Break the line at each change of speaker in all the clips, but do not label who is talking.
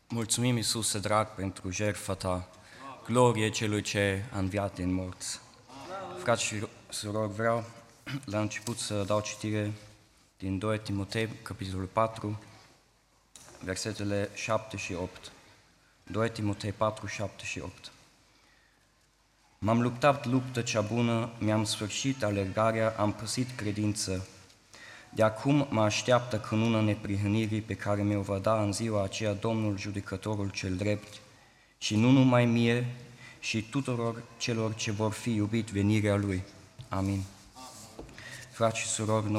Mulțumim, Iisuse drag, pentru jertfa Ta, glorie celui ce a înviat din morți. Frați și surori, vreau la început să dau citire din 2 Timotei, capitolul 4, versetele 7 și 8. 2 Timotei 4, 7 și 8. M-am luptat luptă cea bună, mi-am sfârșit alergarea, am păsit credință. De acum mă așteaptă cununa neprihănirii pe care mi-o va da în ziua aceea Domnul Judecătorul cel drept, și nu numai mie, și tuturor celor ce vor fi iubit venirea Lui. Amin. Frați și surori,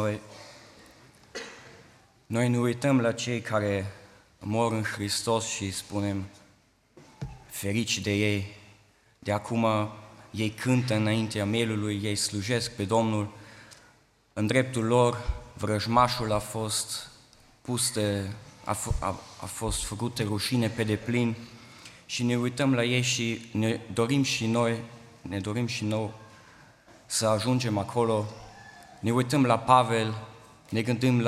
noi ne uităm la cei care mor în Hristos și spunem ferici de ei. De acum ei cântă înaintea mielului, ei slujesc pe Domnul. În dreptul lor vrăjmașul a fost a fost făcut de rușine pe deplin și ne uităm la ei și ne dorim și noi să ajungem acolo. Ne uităm la Pavel, ne gândim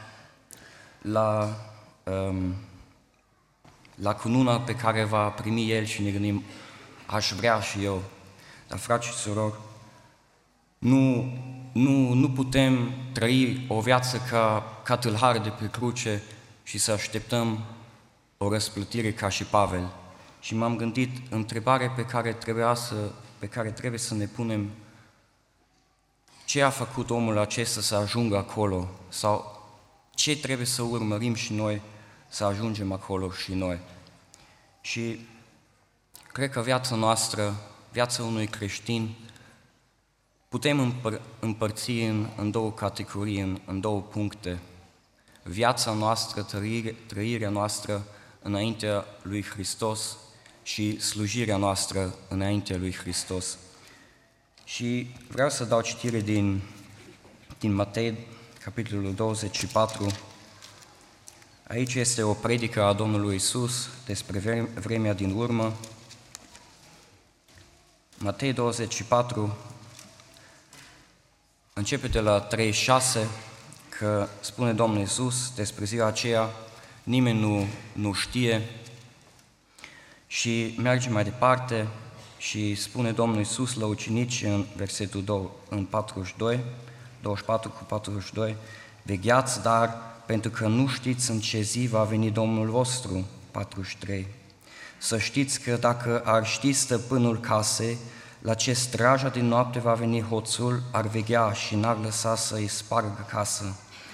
la cununa pe care va primi el și ne gândim, aș vrea și eu. Dar, frați și surori, nu putem trăi o viață ca tâlhari de pe cruce și să așteptăm o răsplătire ca și Pavel. Și m-am gândit, întrebarea pe care trebuie să ne punem: ce a făcut omul acesta să ajungă acolo? Sau ce trebuie să urmărim și noi să ajungem acolo și noi? Și cred că viața unui creștin, putem împărți în două categorii, în două puncte. Viața noastră, trăirea noastră înaintea lui Hristos și slujirea noastră înaintea lui Hristos. Și vreau să dau citire din Matei, capitolul 24. Aici este o predică a Domnului Iisus despre vremea din urmă. Matei 24 începe de la 36, că spune Domnul Iisus despre ziua aceea, nimeni nu știe, și merge mai departe și spune Domnul Iisus la ucenici în versetul 2, în 24 cu 42, vegheați, dar pentru că nu știți în ce zi va veni Domnul vostru, 43. Să știți că dacă ar ști stăpânul casei la ce straja din noapte va veni hoțul, ar veghea și n-ar lăsa să-i spargă casa.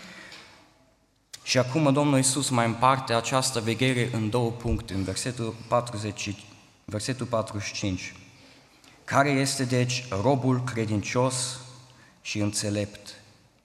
Și acum Domnul Iisus mai împarte această veghere în două puncte, în versetul 45. Care este deci robul credincios și înțelept?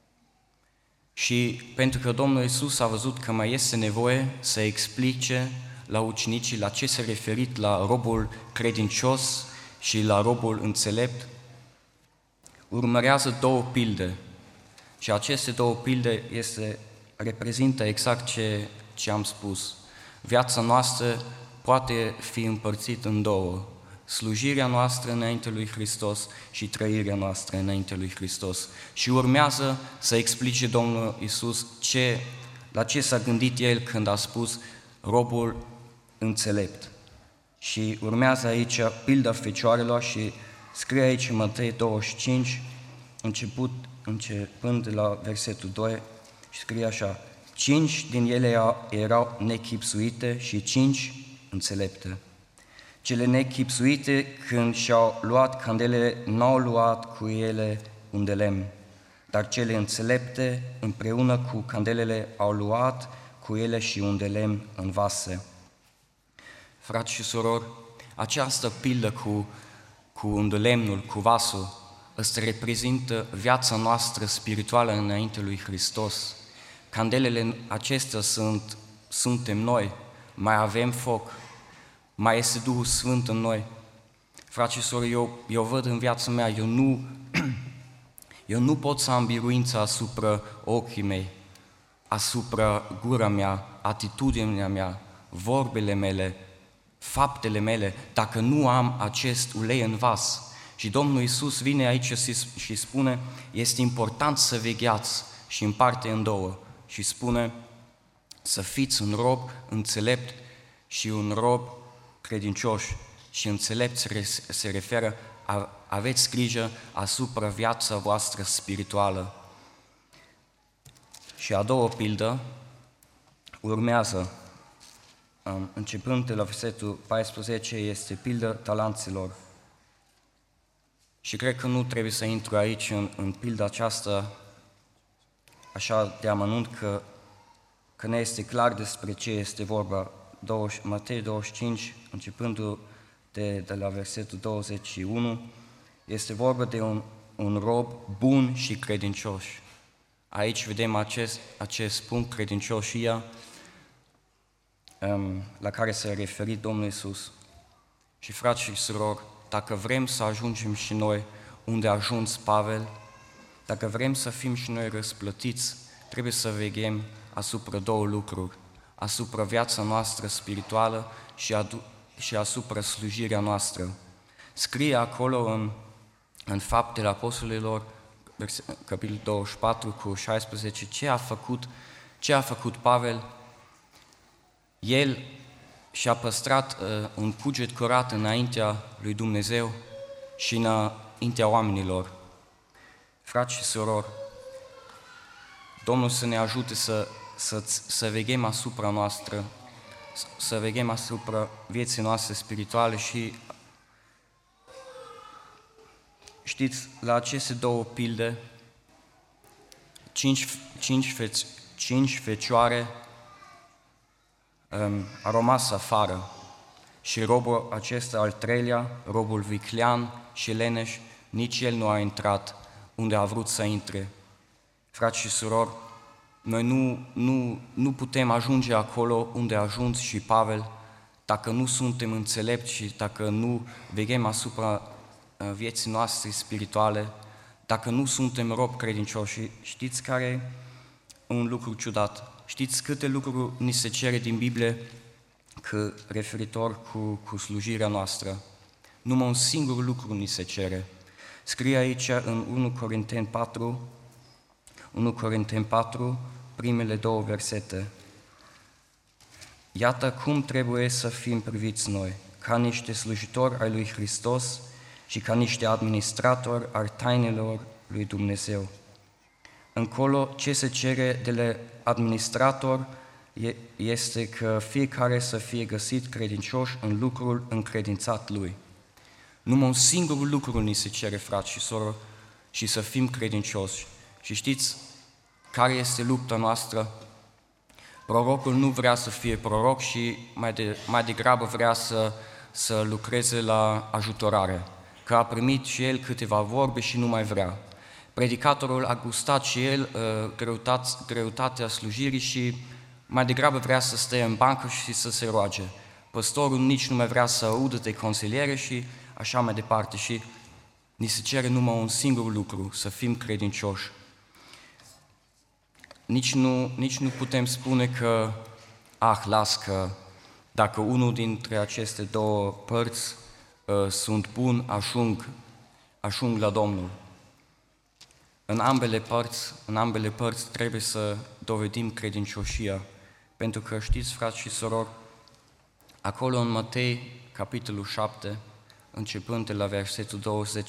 Și pentru că Domnul Iisus a văzut că mai este nevoie să explice la ucenicii la ce s-a referit la robul credincios și la robul înțelept, urmărează două pilde. Și aceste două pilde reprezintă exact ce am spus. Viața noastră poate fi împărțită în două: slujirea noastră înainte lui Hristos și trăirea noastră înainte lui Hristos. Și urmează să explice Domnul Iisus la ce s-a gândit El când a spus robul înțelept. Și urmează aici pilda fecioarelor și scrie aici în Matei 25, începând de la versetul 2, și scrie așa: 5 din ele erau nechipsuite și 5 înțelepte. Cele nechipsuite, când și-au luat candelele, n-au luat cu ele un de lemn, dar cele înțelepte, împreună cu candelele, au luat cu ele și un de lemn în vase. Frați și surori, această pildă cu îndelemnul, cu vasul, îți reprezintă viața noastră spirituală înainte lui Hristos. Candelele acestea suntem noi, mai avem foc, mai este Duhul Sfânt în noi. Frați și surori, eu văd în viața mea, eu nu pot să am biruință asupra ochii mei, asupra gura mea, atitudinea mea, vorbele mele, faptele mele, dacă nu am acest ulei în vas. Și Domnul Iisus vine aici și spune, este important să vegheați, și împarte în două și spune să fiți un rob înțelept și un rob credincios și înțelept se referă aveți grijă asupra viața voastră spirituală. Și a doua pildă urmează, începând de la versetul 14, este pilda talanților. Și cred că nu trebuie să intru aici în pilda aceasta așa de amănunt, că ne este clar despre ce este vorba. Matei 25, începând de la versetul 21, este vorba de un rob bun și credincios. Aici vedem acest punct, credincioșia, la care s-a referit Domnul Iisus. Și frați și surori, dacă vrem să ajungem și noi unde a ajuns Pavel, dacă vrem să fim și noi răsplătiți, trebuie să veghem asupra două lucruri, asupra viața noastră spirituală și asupra slujirea noastră. Scrie acolo în Faptele Apostolilor, capitolul 24 cu 16, ce a făcut Pavel. El și-a păstrat un cuget curat înaintea lui Dumnezeu și înaintea oamenilor. Frați și surori, Domnul să ne ajute să veghem asupra noastră, să veghem asupra vieții noastre spirituale și știți, la aceste două pilde, 5 fecioare a rămas afară și robul acesta al treilea, robul viclean și leneș, nici el nu a intrat unde a vrut să intre. Frați și surori, noi nu putem ajunge acolo unde a ajuns și Pavel dacă nu suntem înțelepți și dacă nu veghem asupra vieții noastre spirituale, dacă nu suntem robi credincioși. Și știți care e un lucru ciudat? Știți câte lucruri ni se cere din Biblie referitor cu slujirea noastră? Numai un singur lucru ni se cere. Scrie aici în 1 Corinteni 4, primele două versete. Iată cum trebuie să fim priviți noi, ca niște slujitori ai lui Hristos și ca niște administratori ai tainelor lui Dumnezeu. Încolo, ce se cere de la administrator este că fiecare să fie găsit credincios în lucrul încredințat lui. Numai un singur lucru ni se cere, frați și soră, și să fim credincioși. Și știți care este lupta noastră? Prorocul nu vrea să fie proroc și mai degrabă vrea să lucreze la ajutorare, că a primit și el câteva vorbe și nu mai vrea. Predicatorul a gustat și el greutatea slujirii și mai degrabă vrea să stea în bancă și să se roage. Păstorul nici nu mai vrea să audă de consiliere și așa mai departe. Și ni se cere numai un singur lucru, să fim credincioși. Nici nu putem spune că, las că dacă unul dintre aceste două părți sunt buni, ajung la Domnul. În ambele părți trebuie să dovedim credincioșia, pentru că știți, frați și surori, acolo în Matei, capitolul 7, începând de la versetul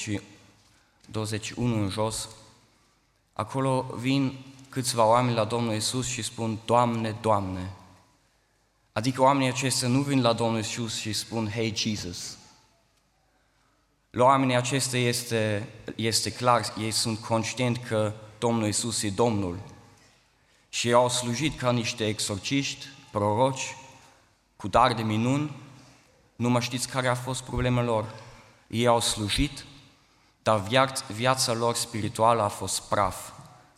21 în jos, acolo vin câțiva oameni la Domnul Iisus și spun, Doamne, Doamne. Adică oamenii aceștia nu vin la Domnul Iisus și spun, Hey Jesus. La oamenii aceștia este clar, ei sunt conștienți că Domnul Iisus e Domnul. Și ei au slujit ca niște exorciști, proroci, cu dar de minuni. Nu mai știți care a fost problema lor. Ei au slujit, dar viața lor spirituală a fost praf.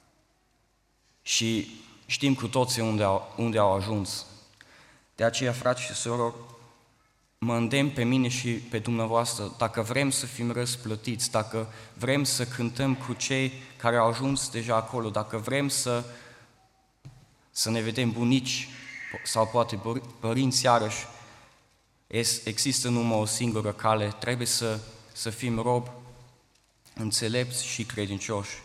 Și știm cu toții unde au ajuns. De aceea, frați și surori, mă îndemn pe mine și pe dumneavoastră, dacă vrem să fim răsplătiți, dacă vrem să cântăm cu cei care au ajuns deja acolo, dacă vrem să ne vedem bunici sau poate părinți iarăși, există numai o singură cale, trebuie să fim robi, înțelepți și credincioși.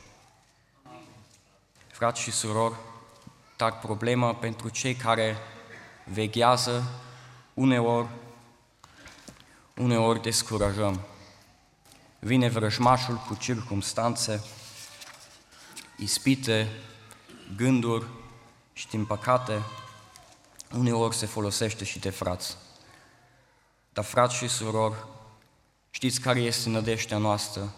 Frați și surori, dar problema pentru cei care veghează uneori descurajăm. Vine vrăjmașul cu circumstanțe, ispite, gânduri și, din păcate, uneori se folosește și de frați. Dar, frați și surori, știți care este nădejdea noastră?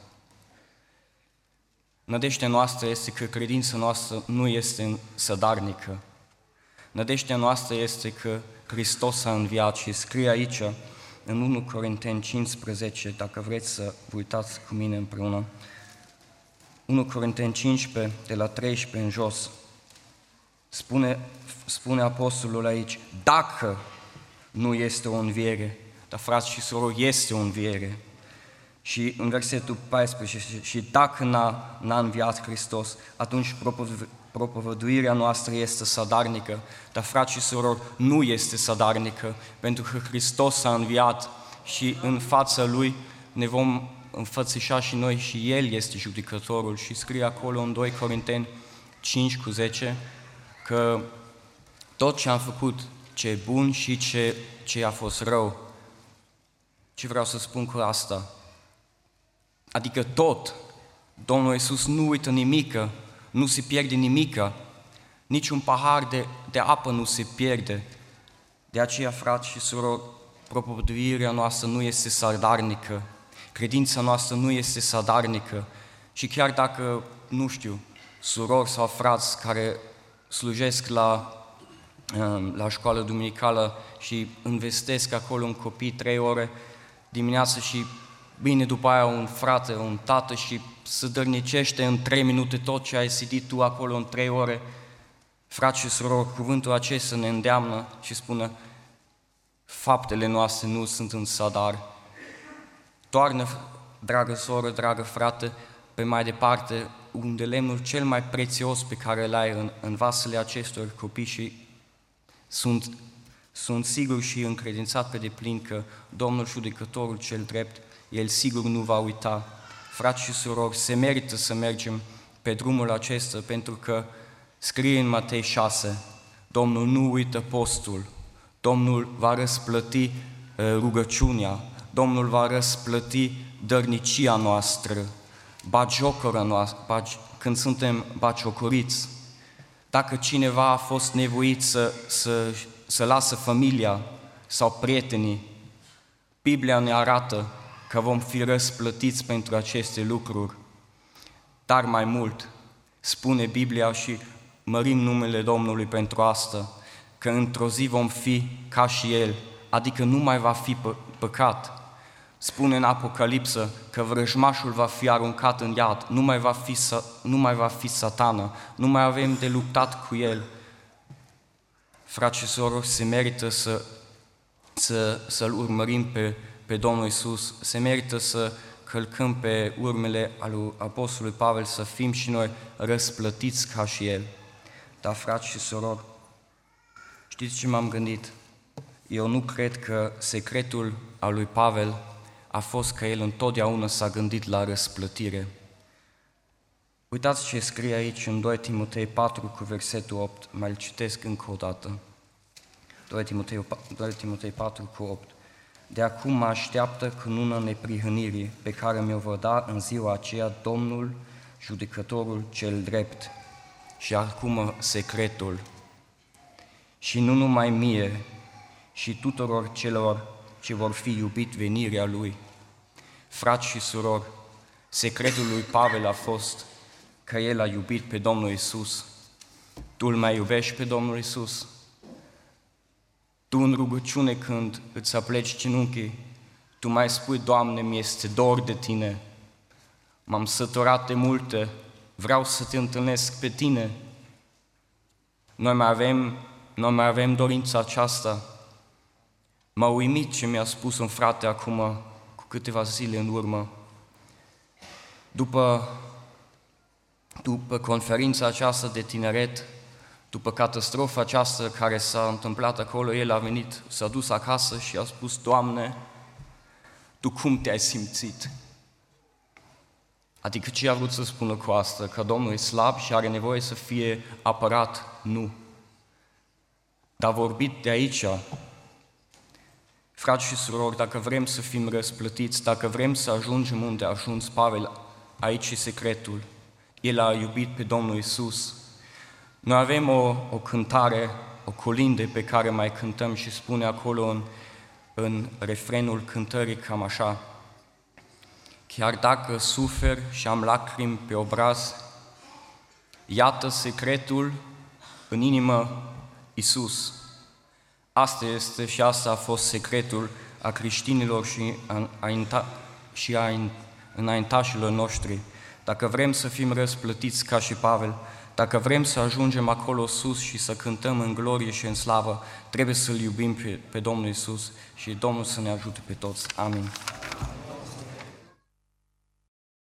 Nădejdea noastră este că credința noastră nu este sădarnică. Nădejdea noastră este că Hristos a înviat și scrie aici, în 1 Corinteni 15, dacă vreți să vă uitați cu mine împreună, 1 Corinteni 15, de la 13 în jos, spune apostolul aici, dacă nu este o înviere, dar frați și surori, este o înviere. Și în versetul 14, și dacă n-a înviat Hristos, atunci propovăduirea noastră este sadarnică, dar frați și surori, nu este sadarnică, pentru că Hristos a înviat și în fața Lui ne vom înfățișa și noi și El este judecătorul. Și scrie acolo în 2 Corinteni 5:10 că tot ce am făcut, ce e bun și ce a fost rău. Ce vreau să spun cu asta? Adică tot. Domnul Iisus nu uită nimică, nu se pierde nimică, niciun pahar de apă nu se pierde. De aceea, frați și surori, propovăduirea noastră nu este sadarnică, credința noastră nu este sadarnică și chiar dacă, nu știu, surori sau frați care slujesc la școală duminicală și investesc acolo un copii 3 ore dimineața și bine după aia un frate, un tată și se dărnicește în 3 minute tot ce ai sidit tu acolo în 3 ore, frați și surori, cuvântul acesta ne îndeamnă și spune faptele noastre nu sunt în sadar. Toarnă, dragă soră, dragă frate, pe mai departe, unde lemnul cel mai prețios pe care îl ai în vasele acestor copii și sunt sigur și încredințat pe deplin că Domnul judecătorul cel drept, El sigur nu va uita. Frați și surori, se merită să mergem pe drumul acesta, pentru că scrie în Matei 6, Domnul nu uită postul, Domnul va răsplăti rugăciunea, Domnul va răsplăti dărnicia noastră, bagiocora noastră, când suntem bagiocoriți. Dacă cineva a fost nevoit să lasă familia sau prietenii, Biblia ne arată că vom fi răsplătiți pentru aceste lucruri. Dar mai mult, spune Biblia și mărim numele Domnului pentru asta, că într-o zi vom fi ca și El, adică nu mai va fi păcat. Spune în Apocalipsă că vrăjmașul va fi aruncat în iad, nu mai va fi Satana, nu mai avem de luptat cu el. Frați și surori, se merită să-L urmărim pe Domnul Iisus, se merită să călcăm pe urmele lui Apostolului Pavel, să fim și noi răsplătiți ca și El. Dar, frați și surori, știți ce m-am gândit? Eu nu cred că secretul al lui Pavel a fost că el întotdeauna s-a gândit la răsplătire. Uitați ce scrie aici în 2 Timotei 4 cu versetul 8, mai îl citesc încă o dată. 2 Timotei 4 cu 8. De acum mă așteaptă cununa neprihănirii pe care mi-o va da în ziua aceea Domnul, judecătorul cel drept. Și acum secretul. Și nu numai mie, și tuturor celor ce vor fi iubit venirea Lui. Frați și surori, secretul lui Pavel a fost că el a iubit pe Domnul Iisus. Tu îl mai iubești pe Domnul Iisus? Tu în rugăciune când îți apleci genunchii, tu mai spui, Doamne, mi-este dor de Tine, m-am săturat de multe, vreau să Te întâlnesc pe Tine. Noi mai avem dorința aceasta. M-a uimit ce mi-a spus un frate acum, cu câteva zile în urmă. După conferința aceasta de tineret, după catastrofa aceasta care s-a întâmplat acolo, el a venit, s-a dus acasă și a spus, Doamne, Tu cum te-ai simțit? Adică ce a vrut să spună cu asta? Că Domnul e slab și are nevoie să fie apărat? Nu. Dar vorbit de aici, Frați și surori, dacă vrem să fim răsplătiți, dacă vrem să ajungem unde a ajuns Pavel, aici e secretul. El a iubit pe Domnul Iisus. Noi avem o cântare, o colinde pe care mai cântăm și spune acolo în refrenul cântării cam așa: chiar dacă sufer și am lacrimi pe obraz, iată secretul în inimă, Iisus. Asta este și asta a fost secretul a creștinilor și a înaintașilor noștri. Dacă vrem să fim răsplătiți ca și Pavel, dacă vrem să ajungem acolo sus și să cântăm în glorie și în slavă, trebuie să-L iubim pe Domnul Iisus și Domnul să ne ajute pe toți. Amin.